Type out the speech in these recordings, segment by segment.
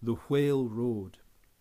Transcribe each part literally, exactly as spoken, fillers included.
the Whale Road.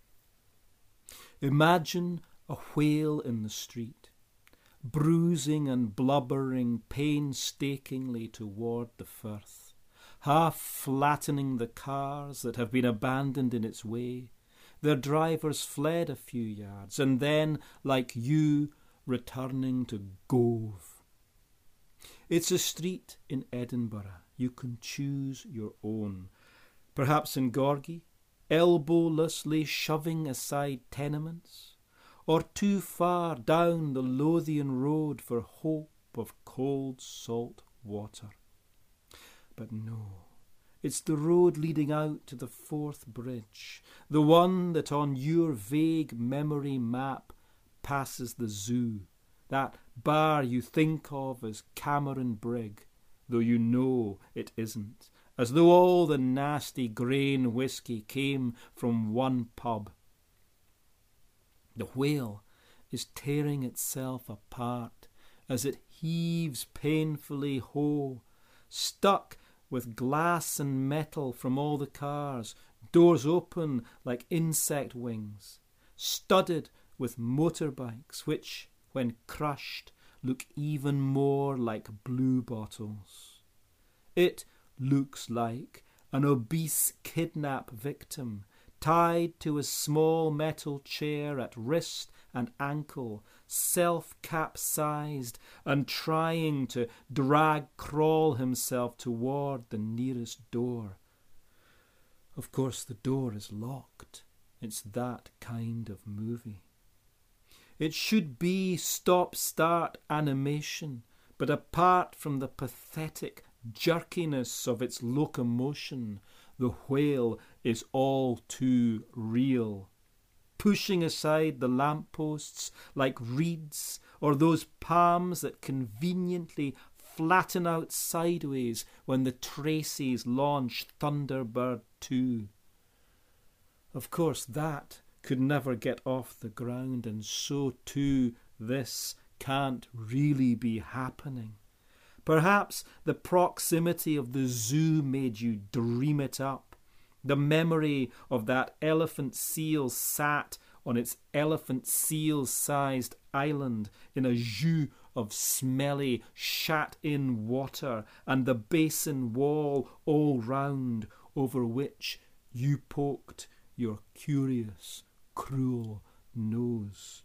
Imagine a whale in the street, bruising and blubbering painstakingly toward the firth, half flattening the cars that have been abandoned in its way. Their drivers fled a few yards, and then, like you, returning to Gove. It's a street in Edinburgh. You can choose your own. Perhaps in Gorgie, elbowlessly shoving aside tenements, or too far down the Lothian road for hope of cold salt water. But no, it's the road leading out to the Forth Bridge, the one that on your vague memory map passes the zoo, that bar you think of as Cameron Brig, though you know it isn't, as though all the nasty grain whisky came from one pub. The whale is tearing itself apart as it heaves painfully ho, stuck with glass and metal from all the cars, doors open like insect wings, studded with motorbikes which, when crushed, look even more like blue bottles. It looks like an obese kidnap victim tied to a small metal chair at wrist and ankle, self-capsized and trying to drag-crawl himself toward the nearest door. Of course, the door is locked. It's that kind of movie. It should be stop-start animation, but apart from the pathetic jerkiness of its locomotion, the whale is all too real, pushing aside the lampposts like reeds or those palms that conveniently flatten out sideways when the Tracys launch Thunderbird two. Of course, that could never get off the ground, and so too this can't really be happening. Perhaps the proximity of the zoo made you dream it up. The memory of that elephant seal sat on its elephant seal-sized island in a jus of smelly, shat-in water, and the basin wall all round over which you poked your curious, cruel nose.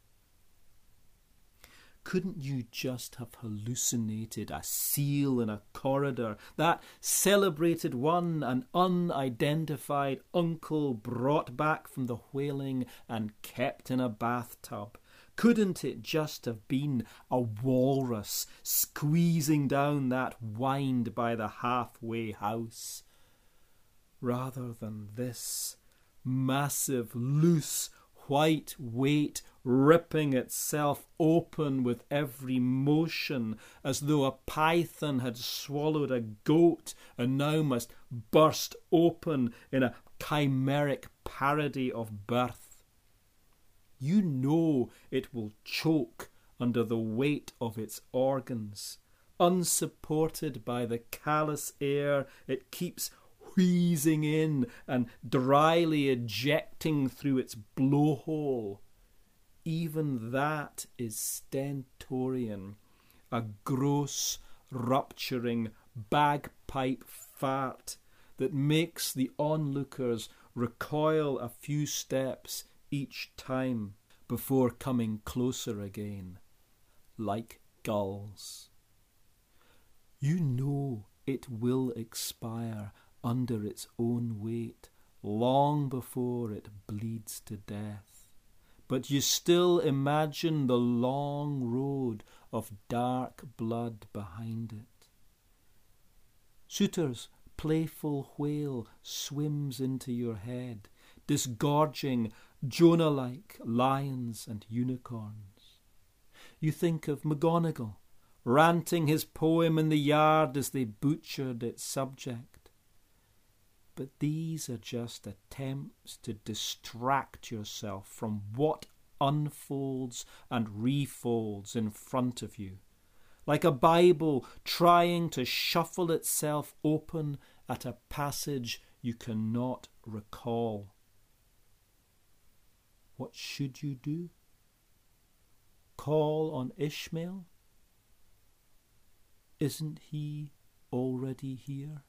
Couldn't you just have hallucinated a seal in a corridor, that celebrated one and unidentified uncle brought back from the whaling and kept in a bathtub? Couldn't it just have been a walrus squeezing down that wind by the halfway house? Rather than this massive, loose, white weight ripping itself open with every motion, as though a python had swallowed a goat and now must burst open in a chimeric parody of birth. You know it will choke under the weight of its organs, unsupported by the callous air it keeps wheezing in and dryly ejecting through its blowhole. Even that is stentorian, a gross, rupturing bagpipe fart that makes the onlookers recoil a few steps each time before coming closer again, like gulls. You know it will expire under its own weight long before it bleeds to death, but you still imagine the long road of dark blood behind it. Souter's playful whale swims into your head, disgorging Jonah-like lions and unicorns. You think of McGonagall ranting his poem in the yard as they butchered its subject. But these are just attempts to distract yourself from what unfolds and refolds in front of you, like a Bible trying to shuffle itself open at a passage you cannot recall. What should you do? Call on Ishmael? Isn't he already here?